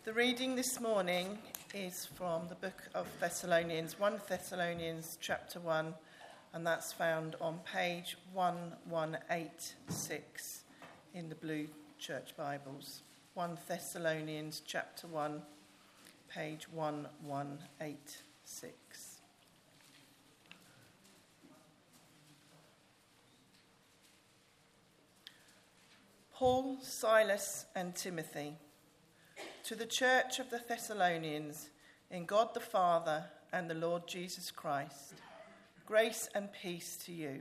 The reading this morning is from the book of Thessalonians, 1 Thessalonians chapter 1, and that's found on page 1186 in the Blue Church Bibles. 1 Thessalonians chapter 1, page 1186. Paul, Silas, and Timothy, to the church of the Thessalonians, in God the Father and the Lord Jesus Christ, grace and peace to you.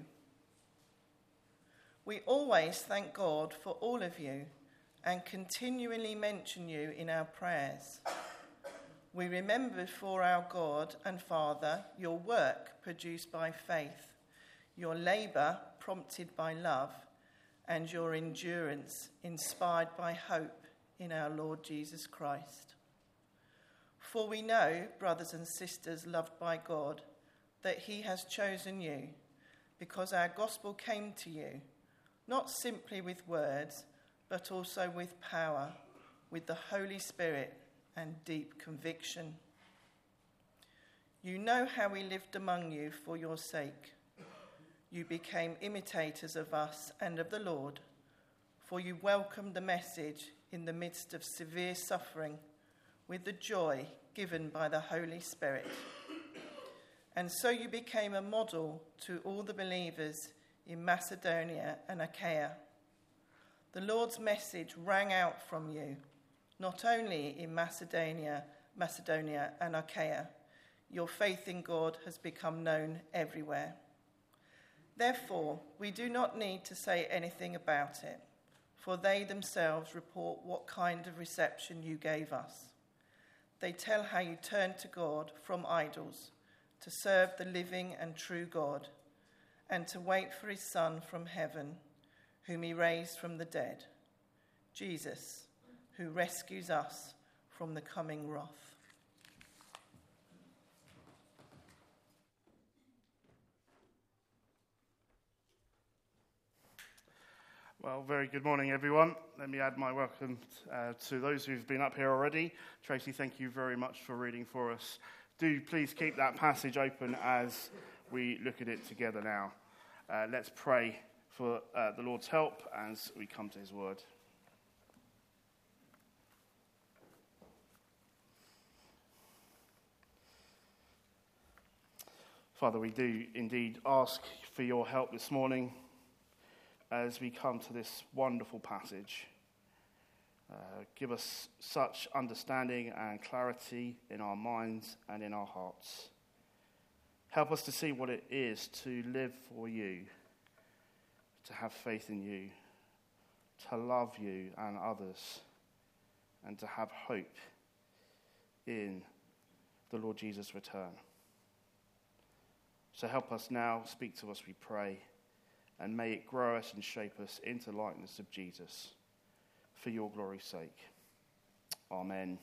We always thank God for all of you and continually mention you in our prayers. We remember before our God and Father your work produced by faith, your labour prompted by love, and your endurance inspired by hope in our Lord Jesus Christ. For we know, brothers and sisters loved by God, that he has chosen you, because our gospel came to you, not simply with words, but also with power, with the Holy Spirit and deep conviction. You know how we lived among you for your sake. You became imitators of us and of the Lord, for you welcomed the message in the midst of severe suffering with the joy given by the Holy Spirit. And so you became a model to all the believers in Macedonia and Achaia. The Lord's message rang out from you, not only in Macedonia and Achaia. Your faith in God has become known everywhere. Therefore, we do not need to say anything about it, for they themselves report what kind of reception you gave us. They tell how you turned to God from idols to serve the living and true God, and to wait for his Son from heaven, whom he raised from the dead, Jesus, who rescues us from the coming wrath. Well, very good morning, everyone. Let me add my welcome to those who've been up here already. Tracy, thank you very much for reading for us. Do please keep that passage open as we look at it together now. Let's pray for the Lord's help as we come to his word. Father, we do indeed ask for your help this morning as we come to this wonderful passage. Give us such understanding and clarity in our minds and in our hearts. Help us to see what it is to live for you, to have faith in you, to love you and others, and to have hope in the Lord Jesus' return. So help us now, speak to us, we pray, and may it grow us and shape us into likeness of Jesus, for your glory's sake. Amen.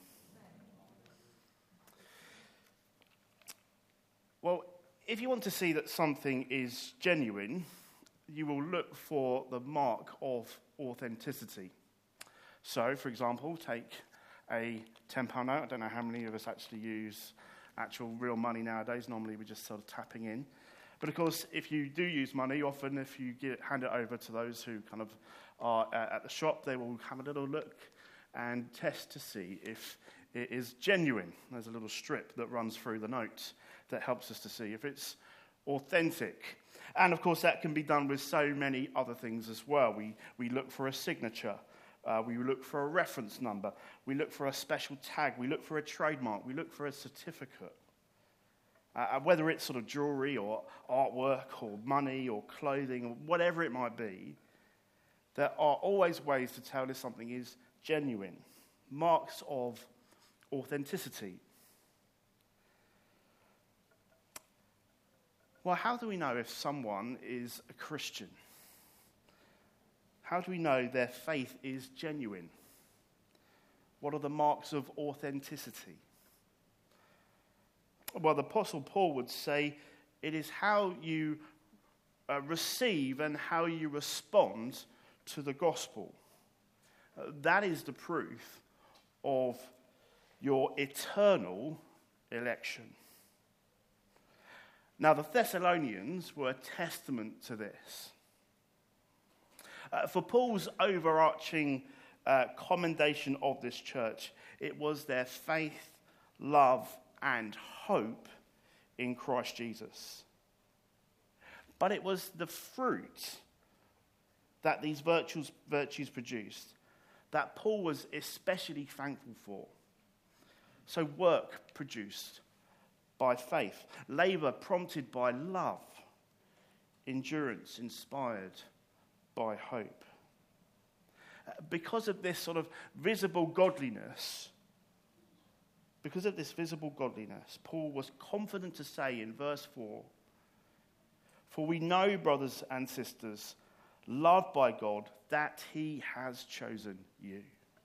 Well, if you want to see that something is genuine, you will look for the mark of authenticity. So, for example, take a £10 note. I don't know how many of us actually use actual real money nowadays. Normally we're just sort of tapping in. But of course, if you do use money, often if you hand it over to those who kind of are at the shop, they will have a little look and test to see if it is genuine. There's a little strip that runs through the note that helps us to see if it's authentic. And of course, that can be done with so many other things as well. We look for a signature. We look for a reference number. We look for a special tag. We look for a trademark. We look for a certificate. Whether it's sort of jewelry or artwork or money or clothing or whatever it might be, there are always ways to tell if something is genuine. Marks of authenticity. Well, how do we know if someone is a Christian? How do we know their faith is genuine? What are the marks of authenticity? Well, the Apostle Paul would say it is how you receive and how you respond to the gospel. That is the proof of your eternal election. Now, the Thessalonians were a testament to this. For Paul's overarching commendation of this church, it was their faith, love, and hope in Christ Jesus. But it was the fruit that these virtues produced that Paul was especially thankful for. So work produced by faith, labour prompted by love, endurance inspired by hope. Because of this sort of visible godliness, Paul was confident to say in verse 4, "For we know, brothers and sisters, loved by God, that he has chosen you."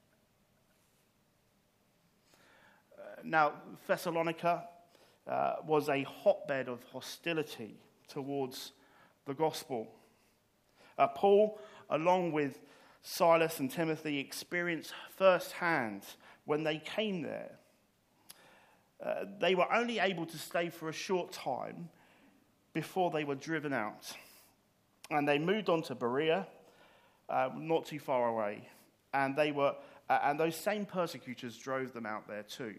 Now, Thessalonica was a hotbed of hostility towards the gospel. Paul, along with Silas and Timothy, experienced firsthand when they came there. They were only able to stay for a short time before they were driven out. And they moved on to Berea, not too far away. And those same persecutors drove them out there too.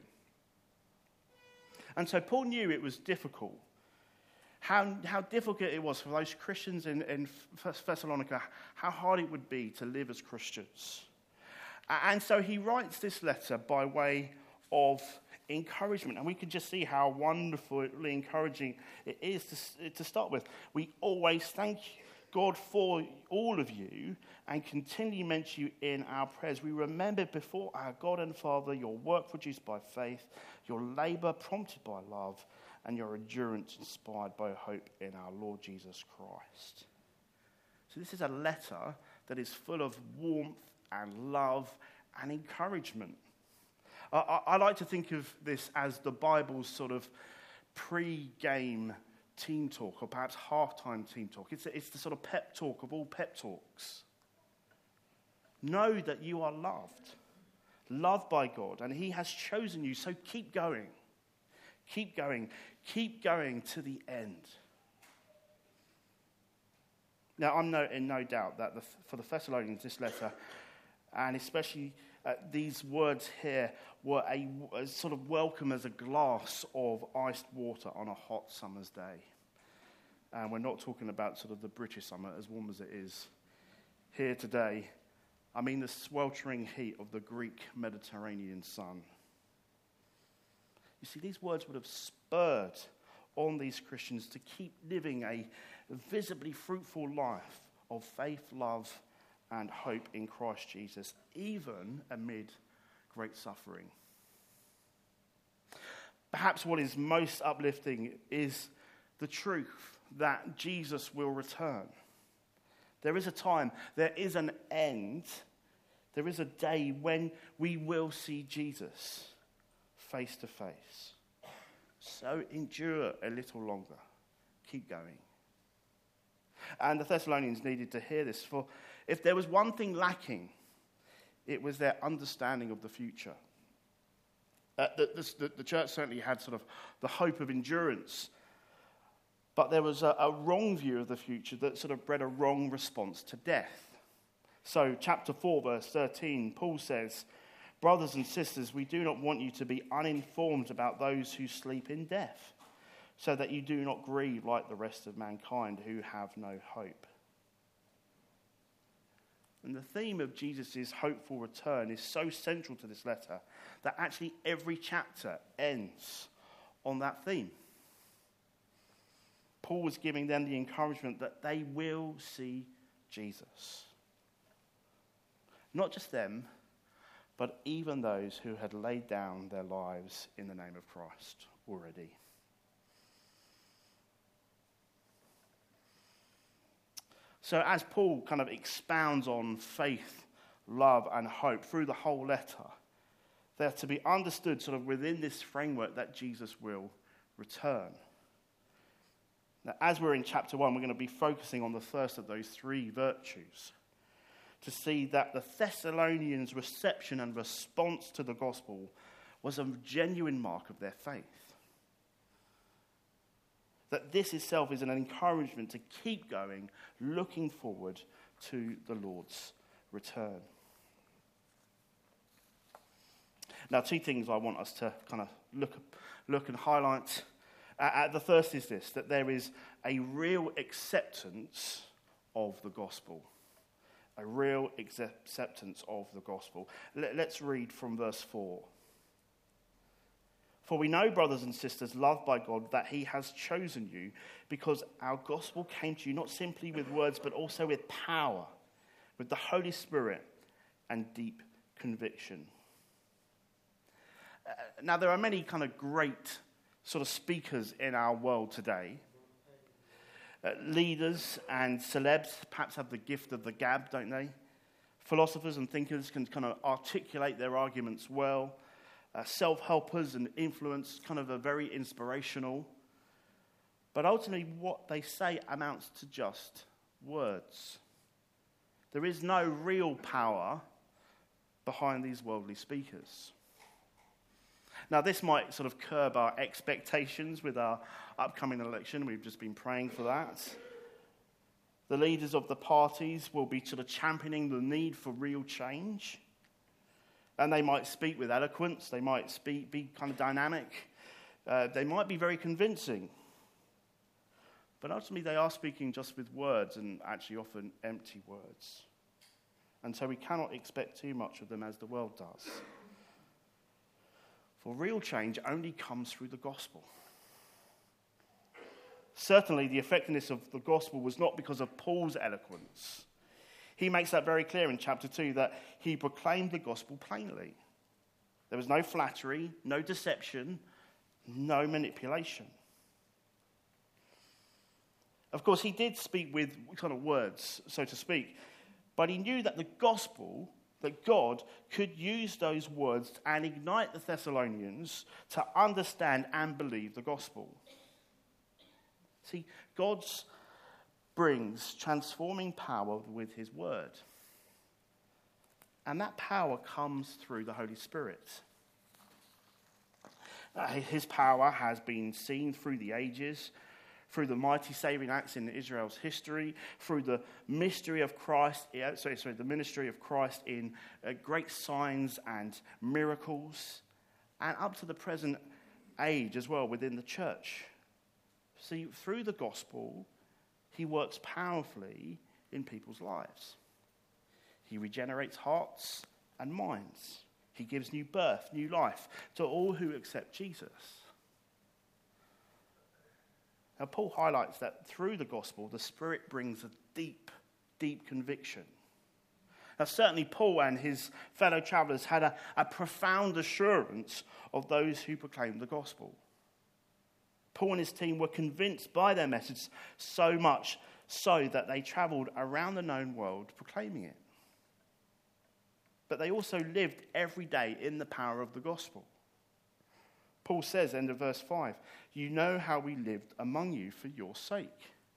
And so Paul knew it was difficult. How difficult it was for those Christians in Thessalonica, how hard it would be to live as Christians. And so he writes this letter by way of encouragement. And we can just see how wonderfully encouraging it is to start with. We always thank God for all of you and continually mention you in our prayers. We remember before our God and Father your work produced by faith, your labour prompted by love, and your endurance inspired by hope in our Lord Jesus Christ. So this is a letter that is full of warmth and love and encouragement. I like to think of this as the Bible's sort of pre-game team talk, or perhaps halftime team talk. It's the sort of pep talk of all pep talks. Know that you are loved by God, and he has chosen you, so keep going. Keep going to the end. Now, I'm in no doubt that for the Thessalonians, this letter, and especially these words here, were a sort of welcome as a glass of iced water on a hot summer's day. And we're not talking about sort of the British summer, as warm as it is here today. I mean the sweltering heat of the Greek Mediterranean sun. You see, these words would have spurred on these Christians to keep living a visibly fruitful life of faith, love, and hope in Christ Jesus, even amid great suffering. Perhaps what is most uplifting is the truth that Jesus will return. There is a time, there is an end, there is a day when we will see Jesus face to face. So endure a little longer. Keep going. And the Thessalonians needed to hear this, for if there was one thing lacking, it was their understanding of the future. The church certainly had sort of the hope of endurance, but there was a wrong view of the future that sort of bred a wrong response to death. So chapter 4, verse 13, Paul says, "Brothers and sisters, we do not want you to be uninformed about those who sleep in death, so that you do not grieve like the rest of mankind who have no hope." And the theme of Jesus' hopeful return is so central to this letter that actually every chapter ends on that theme. Paul was giving them the encouragement that they will see Jesus. Not just them, but even those who had laid down their lives in the name of Christ already. So as Paul kind of expounds on faith, love, and hope through the whole letter, they're to be understood sort of within this framework that Jesus will return. Now, as we're in chapter 1, we're going to be focusing on the first of those three virtues, to see that the Thessalonians' reception and response to the gospel was a genuine mark of their faith. That this itself is an encouragement to keep going, looking forward to the Lord's return. Now, two things I want us to kind of look and highlight. The first is this, that there is a real acceptance of the gospel. A real acceptance of the gospel. Let's read from verse 4. For we know, brothers and sisters, loved by God, that he has chosen you, because our gospel came to you not simply with words, but also with power, with the Holy Spirit and deep conviction. Now, there are many kind of great sort of speakers in our world today. Leaders and celebs perhaps have the gift of the gab, don't they? Philosophers and thinkers can kind of articulate their arguments well. Self-helpers and influence kind of are very inspirational. But ultimately what they say amounts to just words. There is no real power behind these worldly speakers. Now, this might sort of curb our expectations with our upcoming election. We've just been praying for that. The leaders of the parties will be sort of championing the need for real change. And they might speak with eloquence. They might be kind of dynamic. They might be very convincing. But ultimately, they are speaking just with words, and actually often empty words. And so we cannot expect too much of them as the world does. For real change only comes through the gospel. Certainly, the effectiveness of the gospel was not because of Paul's eloquence. He makes that very clear in chapter 2 that he proclaimed the gospel plainly. There was no flattery, no deception, no manipulation. Of course, he did speak with kind of words, so to speak, but he knew that the gospel, that God could use those words and ignite the Thessalonians to understand and believe the gospel. See, God brings transforming power with his word. And that power comes through the Holy Spirit. His power has been seen through the ages, through the mighty saving acts in Israel's history, through the mystery of Christ, the ministry of Christ in great signs and miracles, and up to the present age as well within the church. See, through the gospel, he works powerfully in people's lives. He regenerates hearts and minds. He gives new birth, new life to all who accept Jesus. Now, Paul highlights that through the gospel, the Spirit brings a deep, deep conviction. Now, certainly Paul and his fellow travelers had a profound assurance of those who proclaimed the gospel. Paul and his team were convinced by their message so much so that they traveled around the known world proclaiming it. But they also lived every day in the power of the gospel. Paul says, end of verse 5, you know how we lived among you for your sake.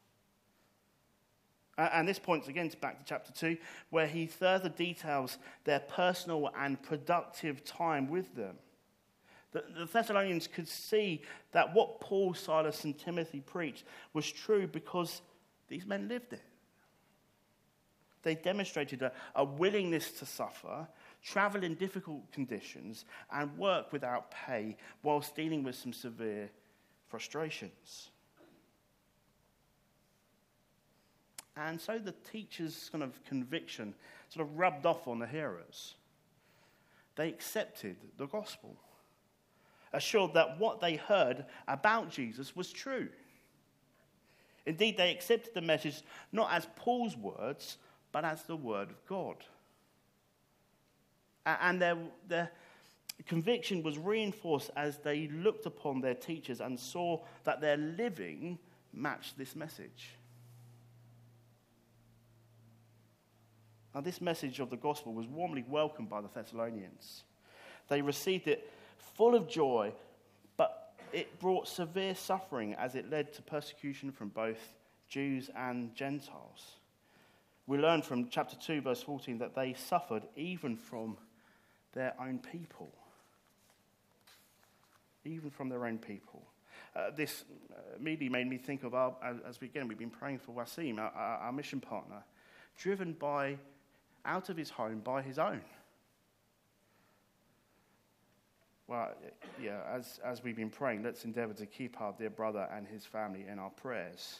And this points again back to chapter 2, where he further details their personal and productive time with them. The Thessalonians could see that what Paul, Silas, and Timothy preached was true because these men lived it. They demonstrated a willingness to suffer, travel in difficult conditions, and work without pay whilst dealing with some severe frustrations. And so the teacher's kind of conviction sort of rubbed off on the hearers. They accepted the gospel, assured that what they heard about Jesus was true. Indeed, they accepted the message not as Paul's words, but as the word of God. And their conviction was reinforced as they looked upon their teachers and saw that their living matched this message. Now, this message of the gospel was warmly welcomed by the Thessalonians. They received it full of joy, but it brought severe suffering as it led to persecution from both Jews and Gentiles. We learn from chapter 2, verse 14, that they suffered even from their own people. even from their own people. This immediately made me think of, we've been praying for Wasim, our mission partner, driven out of his home by his own. Well, yeah, as we've been praying, let's endeavour to keep our dear brother and his family in our prayers.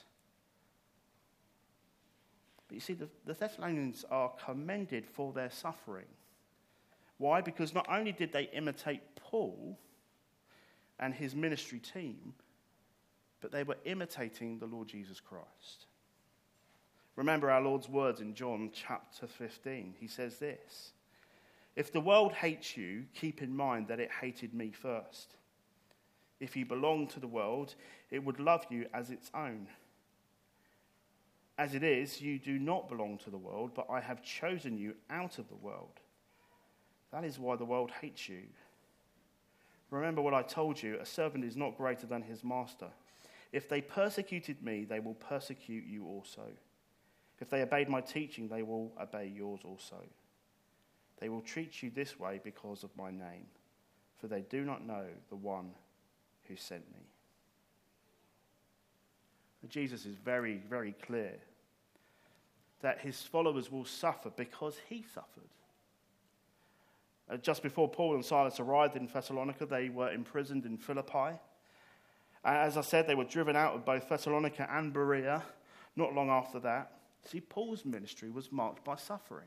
But you see, the Thessalonians are commended for their suffering. Why? Because not only did they imitate Paul and his ministry team, but they were imitating the Lord Jesus Christ. Remember our Lord's words in John chapter 15. He says this, "If the world hates you, keep in mind that it hated me first. If you belong to the world, it would love you as its own. As it is, you do not belong to the world, but I have chosen you out of the world. That is why the world hates you. Remember what I told you, a servant is not greater than his master. If they persecuted me, they will persecute you also. If they obeyed my teaching, they will obey yours also. They will treat you this way because of my name, for they do not know the one who sent me." Jesus is very, very clear that his followers will suffer because he suffered. Just before Paul and Silas arrived in Thessalonica, they were imprisoned in Philippi. As I said, they were driven out of both Thessalonica and Berea not long after that. See, Paul's ministry was marked by suffering.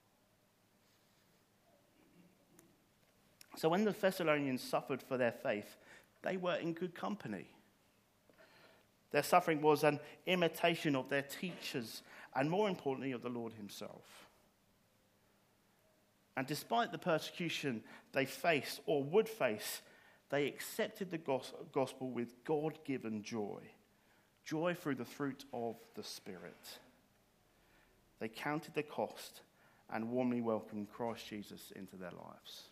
So when the Thessalonians suffered for their faith, they were in good company. Their suffering was an imitation of their teachers and, more importantly, of the Lord himself. And despite the persecution they faced or would face, they accepted the gospel with God-given joy. Joy through the fruit of the Spirit. They counted the cost and warmly welcomed Christ Jesus into their lives.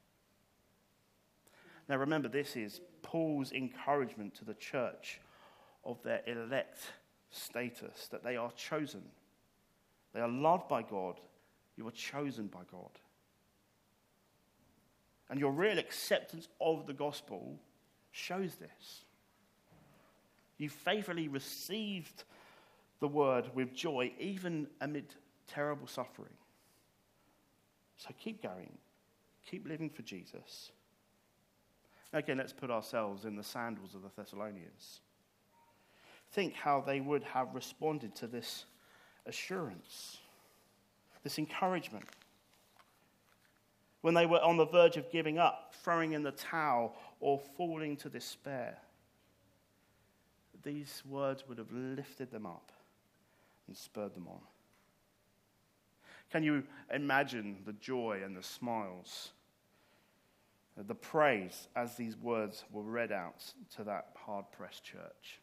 Now remember, this is Paul's encouragement to the church of their elect status, that they are chosen. They are loved by God. You are chosen by God. And your real acceptance of the gospel shows this. You faithfully received the word with joy, even amid terrible suffering. So keep going. Keep living for Jesus. Again, let's put ourselves in the sandals of the Thessalonians. Think how they would have responded to this assurance, this encouragement. When they were on the verge of giving up, throwing in the towel, or falling to despair, these words would have lifted them up and spurred them on. Can you imagine the joy and the smiles, the praise as these words were read out to that hard-pressed church?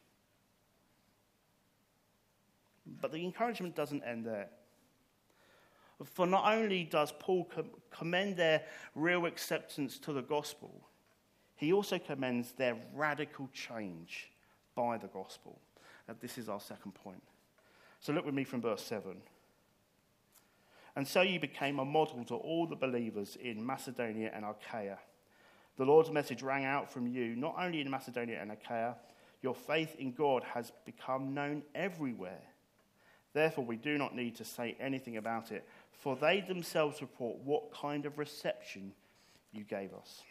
But the encouragement doesn't end there. For not only does Paul commend their real acceptance to the gospel, he also commends their radical change by the gospel. And this is our second point. So look with me from verse 7. "And so you became a model to all the believers in Macedonia and Achaia. The Lord's message rang out from you, not only in Macedonia and Achaia. Your faith in God has become known everywhere. Therefore, we do not need to say anything about it, for they themselves report what kind of reception you gave us."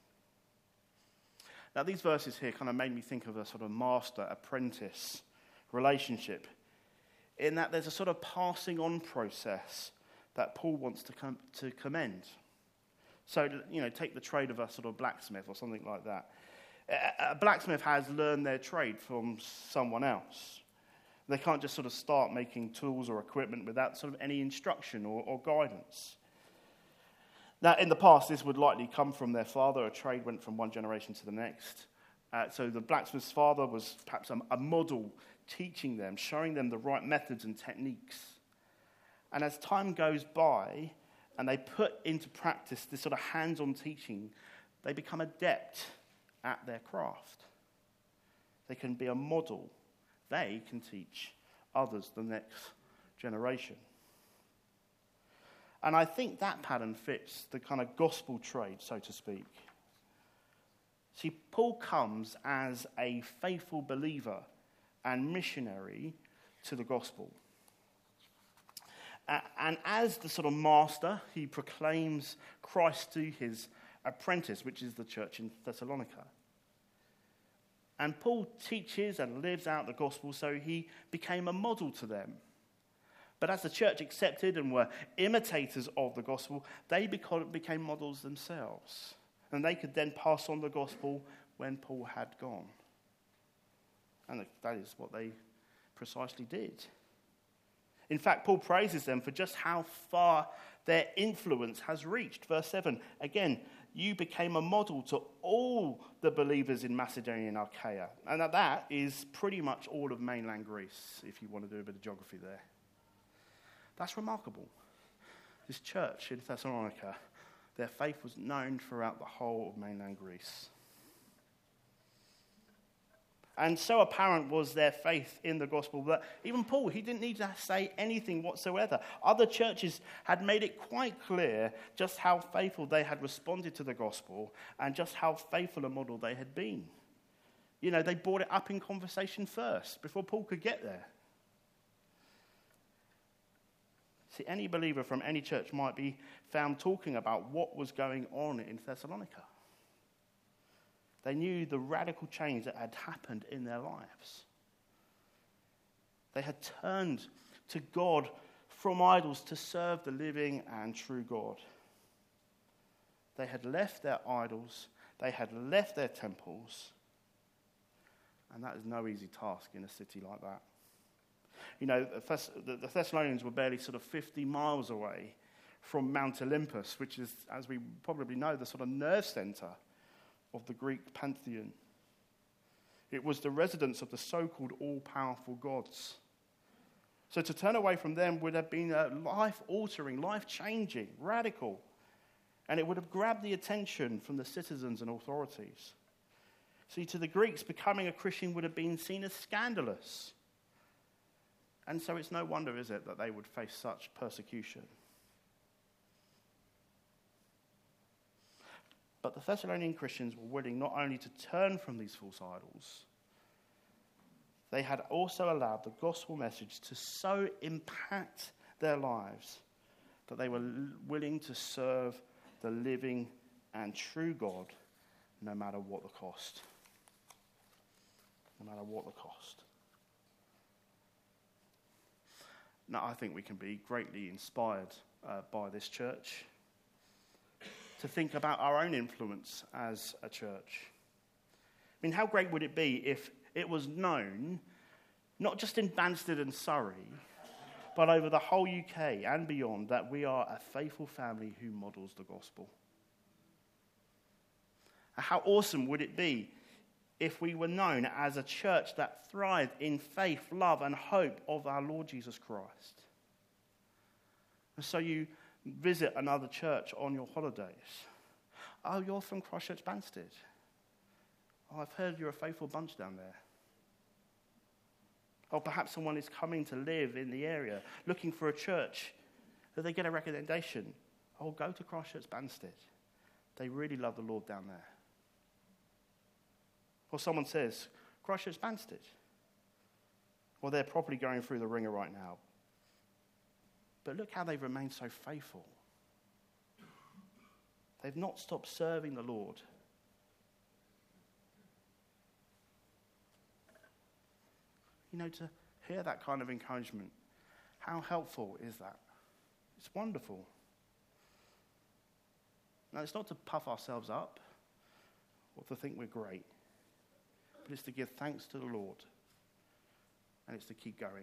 Now, these verses here kind of made me think of a sort of master-apprentice relationship, in that there's a sort of passing on process that Paul wants to commend. So, take the trade of a sort of blacksmith or something like that. A blacksmith has learned their trade from someone else. They can't just sort of start making tools or equipment without sort of any instruction or guidance. Now, in the past, this would likely come from their father. A trade went from one generation to the next. So the blacksmith's father was perhaps a model, teaching them, showing them the right methods and techniques. And as time goes by, and they put into practice this sort of hands-on teaching, they become adept at their craft. They can be a model. They can teach others, the next generation. And I think that pattern fits the kind of gospel trade, so to speak. See, Paul comes as a faithful believer and missionary to the gospel. And as the sort of master, he proclaims Christ to his apprentice, which is the church in Thessalonica. And Paul teaches and lives out the gospel, so he became a model to them. But as the church accepted and were imitators of the gospel, they became models themselves. And they could then pass on the gospel when Paul had gone. And that is what they precisely did. In fact, Paul praises them for just how far their influence has reached. Verse 7, again, you became a model to all the believers in Macedonia and Achaia. And that is pretty much all of mainland Greece, if you want to do a bit of geography there. That's remarkable. This church in Thessalonica, their faith was known throughout the whole of mainland Greece. And so apparent was their faith in the gospel that even Paul, he didn't need to say anything whatsoever. Other churches had made it quite clear just how faithful they had responded to the gospel and just how faithful a model they had been. You know, they brought it up in conversation first before Paul could get there. See, any believer from any church might be found talking about what was going on in Thessalonica. They knew the radical change that had happened in their lives. They had turned to God from idols to serve the living and true God. They had left their idols, they had left their temples, and that is no easy task in a city like that. You know, the Thessalonians were barely sort of 50 miles away from Mount Olympus, which is, as we probably know, the sort of nerve center of the Greek pantheon. It was the residence of the so-called all-powerful gods. So to turn away from them would have been life-altering, life-changing, radical, and it would have grabbed the attention from the citizens and authorities. See, to the Greeks, becoming a Christian would have been seen as scandalous. And so it's no wonder, is it, that they would face such persecution. But the Thessalonian Christians were willing not only to turn from these false idols, they had also allowed the gospel message to so impact their lives that they were willing to serve the living and true God no matter what the cost. No matter what the cost. Now, I think we can be greatly inspired by this church to think about our own influence as a church. I mean, how great would it be if it was known, not just in Banstead and Surrey, but over the whole UK and beyond, that we are a faithful family who models the gospel? How awesome would it be if we were known as a church that thrived in faith, love, and hope of our Lord Jesus Christ? And so you visit another church on your holidays. Oh, you're from Christchurch Banstead. Oh, I've heard you're a faithful bunch down there. Or perhaps someone is coming to live in the area, looking for a church, that they get a recommendation. Oh, go to Christchurch Banstead. They really love the Lord down there. Or someone says, Christchurch Banstead. Well, they're probably going through the ringer right now. But look how they've remained so faithful. They've not stopped serving the Lord. You know, to hear that kind of encouragement, how helpful is that? It's wonderful. Now, it's not to puff ourselves up or to think we're great, but it's to give thanks to the Lord, and it's to keep going.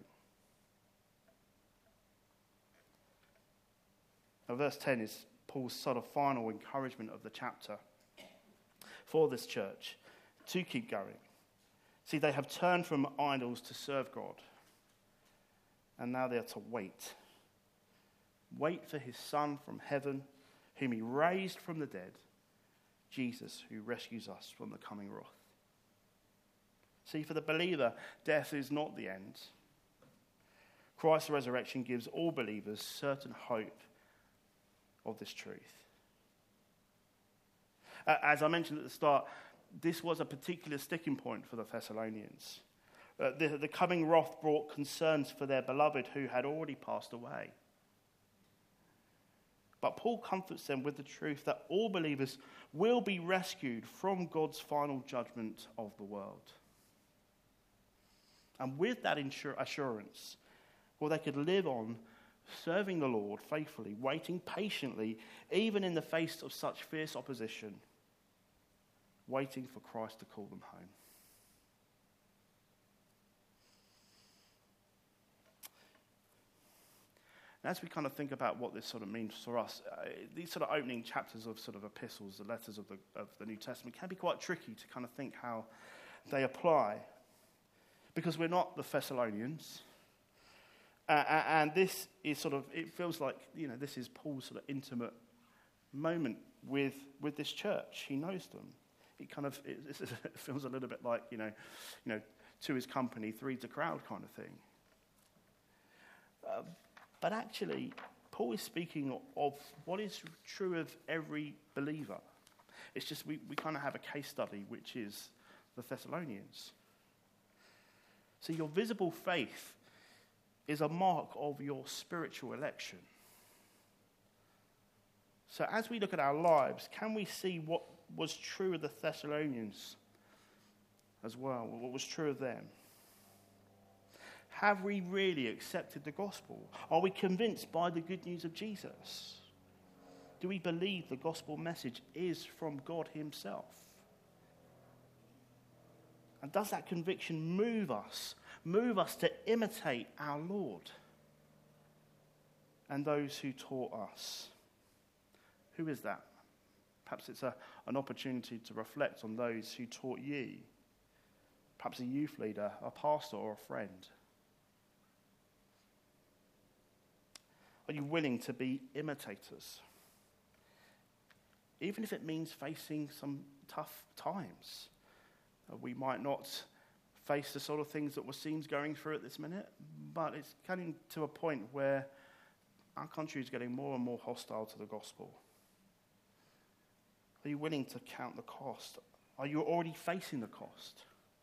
Now, verse 10 is Paul's sort of final encouragement of the chapter for this church to keep going. See, they have turned from idols to serve God, and now they are to wait. Wait for his Son from heaven, whom he raised from the dead, Jesus, who rescues us from the coming wrath. See, for the believer, death is not the end. Christ's resurrection gives all believers certain hope of this truth. As I mentioned at the start, this was a particular sticking point for the Thessalonians. The coming wrath brought concerns for their beloved who had already passed away. But Paul comforts them with the truth that all believers will be rescued from God's final judgment of the world. And with that assurance, well, they could live on serving the Lord faithfully, waiting patiently, even in the face of such fierce opposition, waiting for Christ to call them home. As we kind of think about what this sort of means for us, these sort of opening chapters of sort of epistles, the letters of the New Testament, can be quite tricky to kind of think how they apply, because we're not the Thessalonians, and this is sort of, it feels like, this is Paul's sort of intimate moment with this church. He knows them. It kind of it feels a little bit like two is company, three's a crowd kind of thing. But actually, Paul is speaking of what is true of every believer. It's just we kind of have a case study, which is the Thessalonians. So your visible faith is a mark of your spiritual election. So as we look at our lives, can we see what was true of the Thessalonians as well, what was true of them? Have we really accepted the gospel? Are we convinced by the good news of Jesus? Do we believe the gospel message is from God himself? And does that conviction move us to imitate our Lord and those who taught us? Who is that? Perhaps it's an opportunity to reflect on those who taught you. Perhaps a youth leader, a pastor, or a friend. Are you willing to be imitators? Even if it means facing some tough times. We might not face the sort of things that Wasim's going through at this minute, but it's getting to a point where our country is getting more and more hostile to the gospel. Are you willing to count the cost? Are you already facing the cost?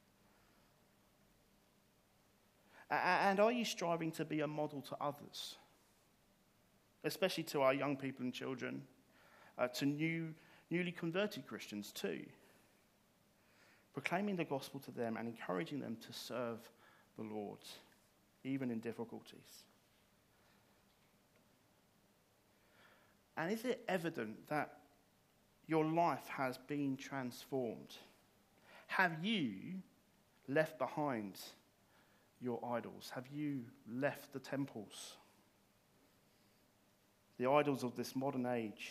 And are you striving to be a model to others? Especially to our young people and children, to newly converted Christians too. Proclaiming the gospel to them and encouraging them to serve the Lord, even in difficulties. And is it evident that your life has been transformed? Have you left behind your idols? Have you left the temples? The idols of this modern age?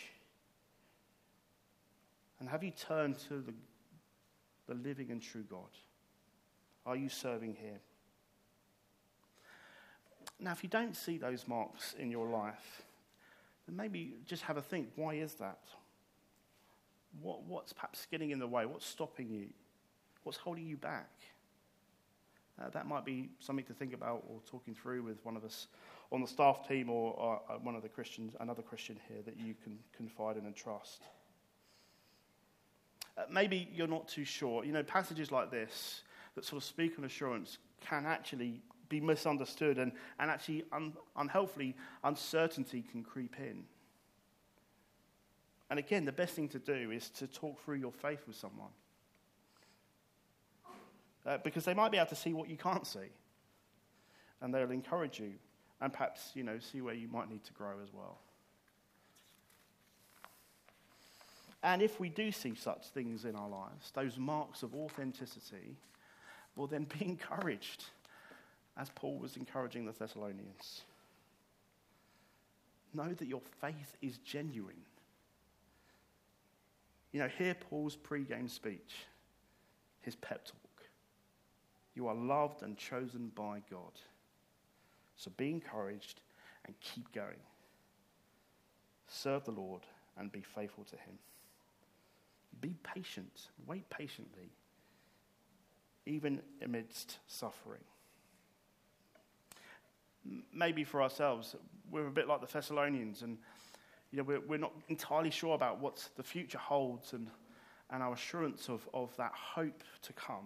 And have you turned to the living and true God? Are you serving him? Now, if you don't see those marks in your life, then maybe just have a think, why is that? What's perhaps getting in the way? What's stopping you? What's holding you back? That might be something to think about or talking through with one of us on the staff team or one of the Christians, another Christian here that you can confide in and trust. Maybe you're not too sure. Passages like this that sort of speak on assurance can actually be misunderstood and actually unhelpfully uncertainty can creep in. And again, the best thing to do is to talk through your faith with someone. Because they might be able to see what you can't see. And they'll encourage you and perhaps, see where you might need to grow as well. And if we do see such things in our lives, those marks of authenticity, well then be encouraged, as Paul was encouraging the Thessalonians. Know that your faith is genuine. Hear Paul's pre-game speech, his pep talk. You are loved and chosen by God. So be encouraged and keep going. Serve the Lord and be faithful to him. Be patient. Wait patiently, even amidst suffering. Maybe for ourselves, we're a bit like the Thessalonians, and we're not entirely sure about what the future holds, and and our assurance of that hope to come,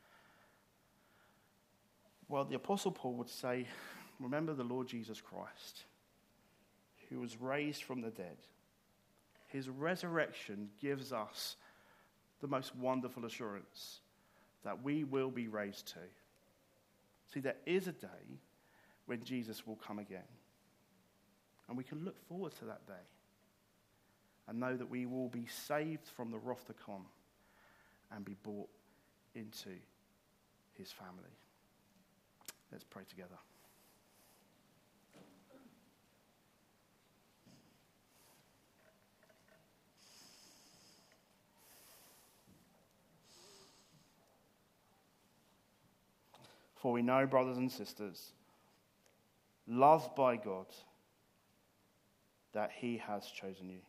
well, the Apostle Paul would say, remember the Lord Jesus Christ, who was raised from the dead. His resurrection gives us the most wonderful assurance that we will be raised to. See, there is a day when Jesus will come again. And we can look forward to that day and know that we will be saved from the wrath to come and be brought into his family. Let's pray together. For we know, brothers and sisters, loved by God, that he has chosen you.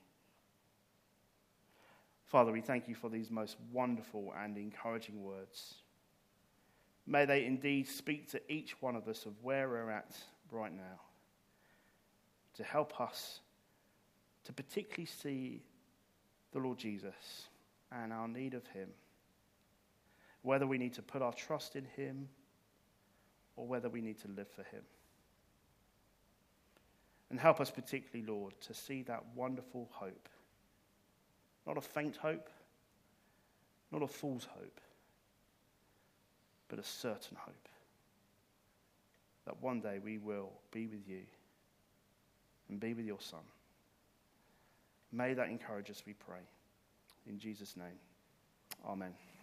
Father, we thank you for these most wonderful and encouraging words. May they indeed speak to each one of us of where we're at right now, to help us to particularly see the Lord Jesus and our need of him, whether we need to put our trust in him or whether we need to live for him. And help us particularly, Lord, to see that wonderful hope. Not a faint hope, not a fool's hope, but a certain hope. That one day we will be with you and be with your Son. May that encourage us, we pray. In Jesus' name, amen.